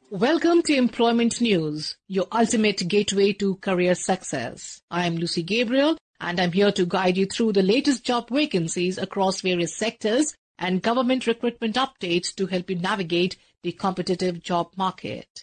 Welcome to Employment News, your ultimate gateway to career success. I am Lucy Gabriel, and I'm here to guide you through the latest job vacancies across various sectors and government recruitment updates to help you navigate the competitive job market.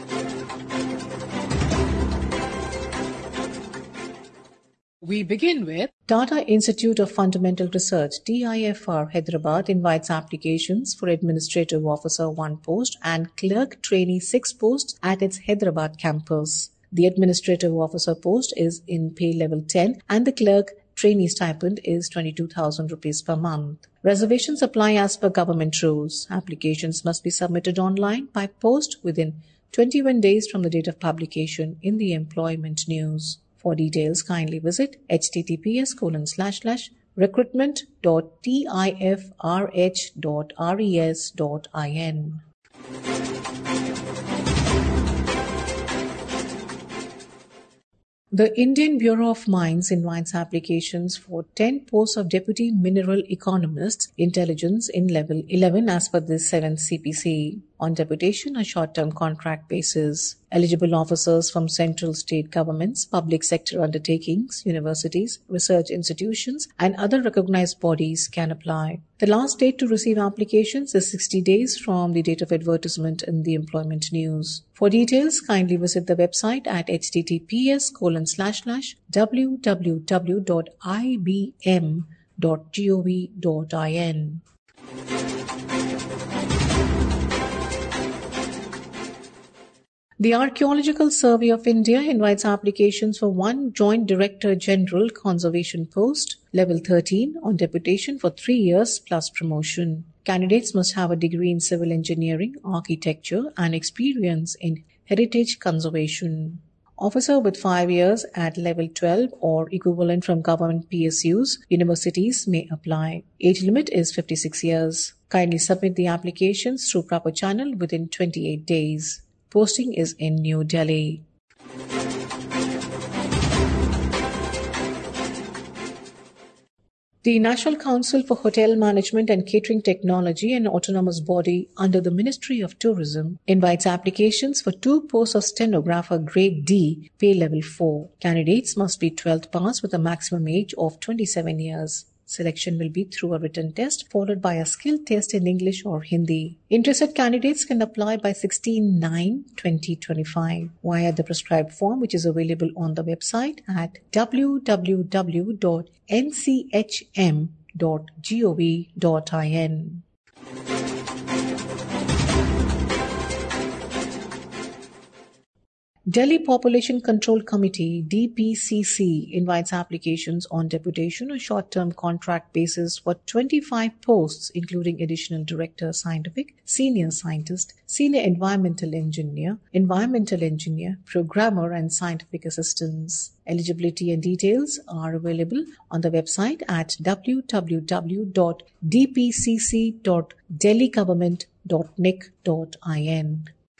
We begin with Tata Institute of Fundamental Research, TIFR, Hyderabad invites applications for Administrative Officer 1 post and Clerk Trainee 6 posts at its Hyderabad campus. The Administrative Officer post is in pay level 10 and the Clerk Trainee stipend is 22,000 rupees per month. Reservations apply as per government rules. Applications must be submitted online by post within 21 days from the date of publication in the Employment News. For details, kindly visit https://recruitment.tifrh.res.in. The Indian Bureau of Mines invites applications for 10 posts of Deputy Mineral Economists, Intelligence in Level 11 as per the 7th CPC. On deputation, a short-term contract basis. Eligible officers from central state governments, public sector undertakings, universities, research institutions, and other recognized bodies can apply. The last date to receive applications is 60 days from the date of advertisement in the Employment News. For details, kindly visit the website at https://www.ibm.gov.in. The Archaeological Survey of India invites applications for 1 Joint Director General Conservation post, level 13, on deputation for 3 years plus promotion. Candidates must have a degree in civil engineering, architecture, and experience in heritage conservation. Officer with 5 years at level 12 or equivalent from government PSUs, universities may apply. Age limit is 56 years. Kindly submit the applications through proper channel within 28 days. Posting is in New Delhi. The National Council for Hotel Management and Catering Technology, an autonomous body under the Ministry of Tourism, invites applications for 2 posts of stenographer grade D, pay level 4. Candidates must be 12th pass with a maximum age of 27 years. Selection will be through a written test followed by a skill test in English or Hindi. Interested candidates can apply by 16/9/2025 via the prescribed form, which is available on the website at www.nchm.gov.in. Delhi Population Control Committee (DPCC) invites applications on deputation or short-term contract basis for 25 posts including additional director scientific, senior scientist, senior environmental engineer, programmer and scientific assistants. Eligibility and details are available on the website at www.dpcc.delhigovernment.nic.in.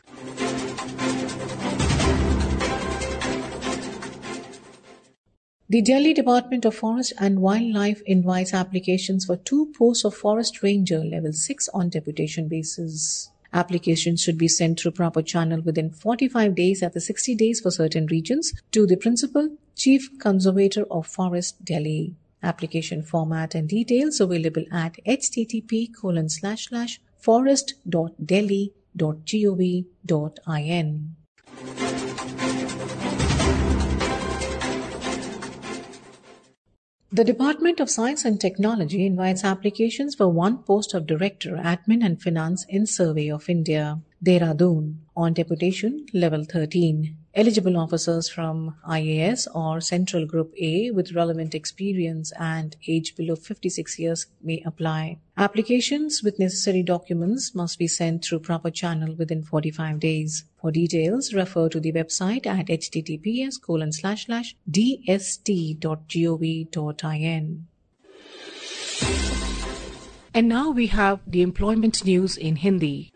The Delhi Department of Forest and Wildlife invites applications for 2 posts of Forest Ranger level 6 on deputation basis. Applications should be sent through proper channel within 45 days after 60 days for certain regions to the Principal Chief Conservator of Forest, Delhi. Application format and details available at http://forest.delhi.gov.in. The Department of Science and Technology invites applications for 1 post of Director, Admin and Finance in Survey of India, Dehradun, on deputation level 13. Eligible officers from IAS or Central Group A with relevant experience and age below 56 years may apply. Applications with necessary documents must be sent through proper channel within 45 days. For details, refer to the website at https://dst.gov.in. And now we have the employment news in Hindi.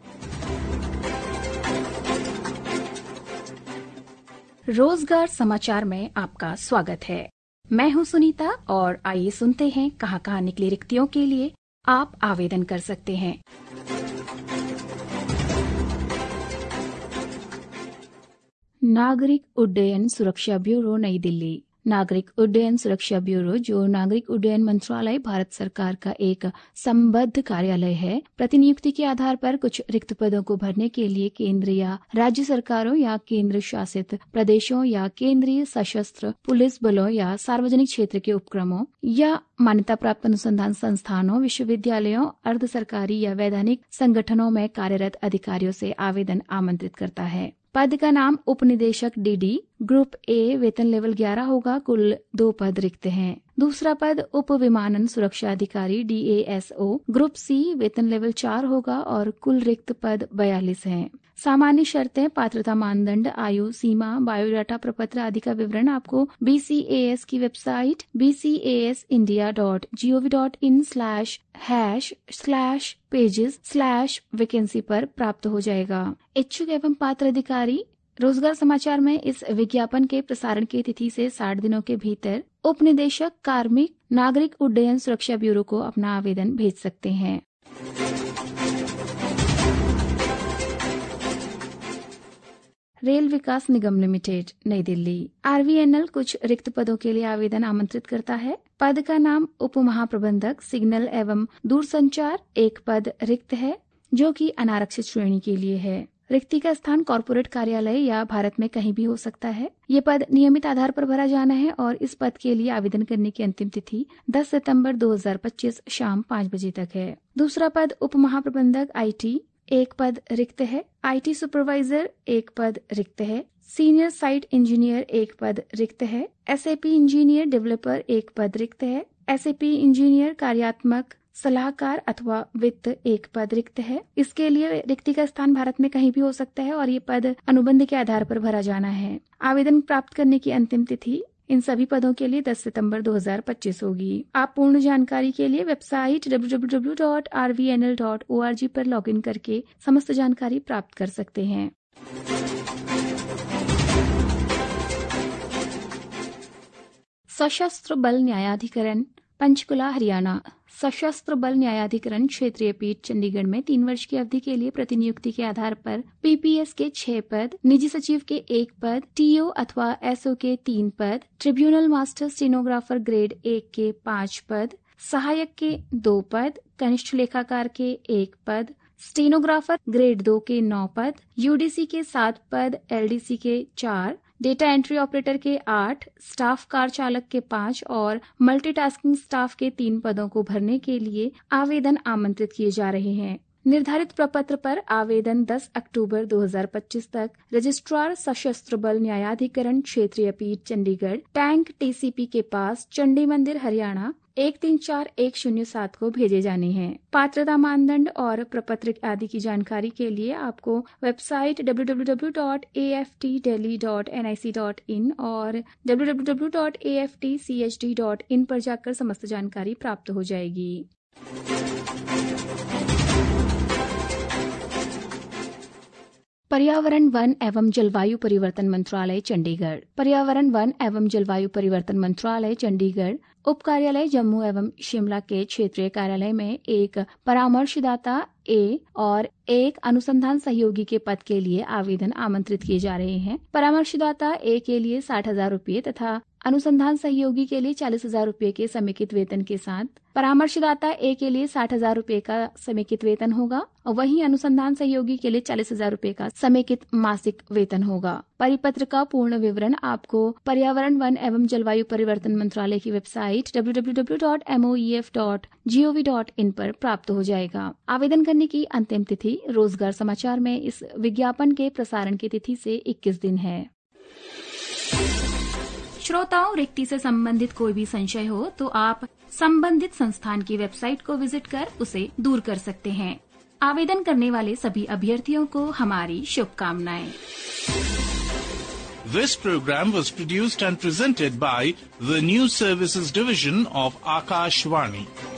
रोजगार समाचार में आपका स्वागत है। मैं हूं सुनीता और आइए सुनते हैं कहां निकली रिक्तियों के लिए आप आवेदन कर सकते हैं। नागरिक उड्डयन सुरक्षा ब्यूरो नई दिल्ली। नागरिक उड्डयन सुरक्षा ब्यूरो, जो नागरिक उड्डयन मंत्रालय भारत सरकार का एक संबद्ध कार्यालय है, प्रतिनियुक्ति के आधार पर कुछ रिक्त पदों को भरने के लिए केंद्र या राज्य सरकारों या केंद्र शासित प्रदेशों या केंद्रीय सशस्त्र पुलिस बलों या सार्वजनिक क्षेत्र के उपक्रमों या मान्यता प्राप्त अनुसंधान संस्थानों, विश्वविद्यालयों, अर्ध सरकारी या वैधानिक संगठनों में कार्यरत अधिकारियों से आवेदन आमंत्रित करता है। पद का नाम उपनिदेशक डीडी, ग्रुप ए, वेतन लेवल 11 होगा। कुल 2 पद रिक्त हैं। दूसरा पद उप विमानन सुरक्षा अधिकारी DASO, ग्रुप सी, वेतन लेवल 4 होगा और कुल रिक्त पद 42 हैं। सामान्य शर्तें, पात्रता मानदंड, आयु सीमा, बायोडाटा प्रपत्र आदि का विवरण आपको BCAS की वेबसाइट bcasindia.gov.in/pages/vacancy पर प्राप्त हो जाएगा। इच्छुक एवं पात्र अधिकारी रोजगार समाचार में इस विज्ञापन के प्रसारण की तिथि से 60 दिनों के भीतर उपनिदेशक कार्मिक नागरिक उड्डयन सुरक्षा ब्यूरो को अपना आवेदन भेज सकते हैं। रेल विकास निगम लिमिटेड नई दिल्ली। RVNL कुछ रिक्त पदों के लिए आवेदन आमंत्रित करता है। पद का नाम उप महाप्रबंधक सिग्नल एवं दूरसंचार, 1 पद रिक्त है जो कि अनारक्षित श्रेणी के लिए है। रिक्ति का स्थान कॉर्पोरेट कार्यालय या भारत में कहीं भी हो सकता है। ये पद नियमित आधार पर भरा जाना है और इस पद के लिए आवेदन करने की अंतिम तिथि 10 सितंबर 2025 शाम 5 बजे तक है। दूसरा पद उप महाप्रबंधक IT, 1 पद रिक्त है। IT सुपरवाइजर, 1 पद रिक्त है। सीनियर साइट इंजीनियर, 1 पद रिक्त है। SAP इंजीनियर डेवलपर, 1 पद रिक्त है। SAP इंजीनियर कार्यात्मक सलाहकार अथवा वित्त, 1 पद रिक्त है। इसके लिए रिक्ति का स्थान भारत में कहीं भी हो सकता है और ये पद अनुबंध के आधार पर भरा जाना है। आवेदन प्राप्त करने की अंतिम तिथि इन सभी पदों के लिए 10 सितंबर 2025 होगी। आप पूर्ण जानकारी के लिए वेबसाइट www.rvnl.org पर लॉगिन करके समस्त जानकारी प्राप्त कर सकते हैं। सशस्त्र बल न्यायाधिकरण पंचकुला हरियाणा। सशस्त्र बल न्यायाधिकरण क्षेत्रीय पीठ चंडीगढ़ में 3 वर्ष की अवधि के लिए प्रतिनियुक्ति के आधार पर PPS के 6 पद, निजी सचिव के 1 पद, TO अथवा SO के 3 पद, ट्रिब्यूनल मास्टर स्टेनोग्राफर ग्रेड 1 के 5 पद, सहायक के 2 पद, कनिष्ठ लेखाकार के 1 पद, स्टेनोग्राफर ग्रेड 2 के 9 पद, UDC के 7 पद, LDC के 4, डेटा एंट्री ऑपरेटर के 8, स्टाफ कार चालक के 5 और मल्टीटास्किंग स्टाफ के 3 पदों को भरने के लिए आवेदन आमंत्रित किए जा रहे हैं। निर्धारित प्रपत्र पर आवेदन 10 अक्टूबर 2025 तक रजिस्ट्रार सशस्त्र बल न्यायाधिकरण क्षेत्रीय पीठ चंडीगढ़, टैंक TCP के पास, चंडी मंदिर हरियाणा 134107 को भेजे जाने हैं। पात्रता मानदंड और प्रपत्र आदि की जानकारी के लिए आपको वेबसाइट www.aftdelhi.nic.in और www.aftchd.in पर जाकर समस्त जानकारी प्राप्त हो जाएगी। पर्यावरण, वन एवं जलवायु परिवर्तन मंत्रालय चंडीगढ़। पर्यावरण, वन एवं जलवायु परिवर्तन मंत्रालय चंडीगढ़ उप कार्यालय जम्मू एवं शिमला के क्षेत्रीय कार्यालय में एक परामर्शदाता A और एक अनुसंधान सहयोगी के पद के लिए आवेदन आमंत्रित किए जा रहे हैं। परामर्शदाता A के लिए 60,000 रूपए तथा अनुसंधान सहयोगी के लिए 40,000 रूपए के समेकित वेतन के साथ परामर्शदाता A के लिए 60,000 रूपए का समेकित वेतन होगा और वहीं अनुसंधान सहयोगी के लिए 40,000 रूपए का समेकित मासिक वेतन होगा। परिपत्र का पूर्ण विवरण आपको पर्यावरण, वन एवं जलवायु परिवर्तन मंत्रालय की वेबसाइट www.moef.gov.in पर प्राप्त हो जाएगा। आवेदन करने की अंतिम तिथि रोजगार समाचार में इस विज्ञापन के प्रसारण की तिथि से 21 दिन है। श्रोताओं, रिक्ति से संबंधित कोई भी संशय हो तो आप संबंधित संस्थान की वेबसाइट को विजिट कर उसे दूर कर सकते हैं। आवेदन करने वाले सभी अभ्यर्थियों को हमारी शुभकामनाएं। This program was produced and presented by the News Services Division of Akashvani.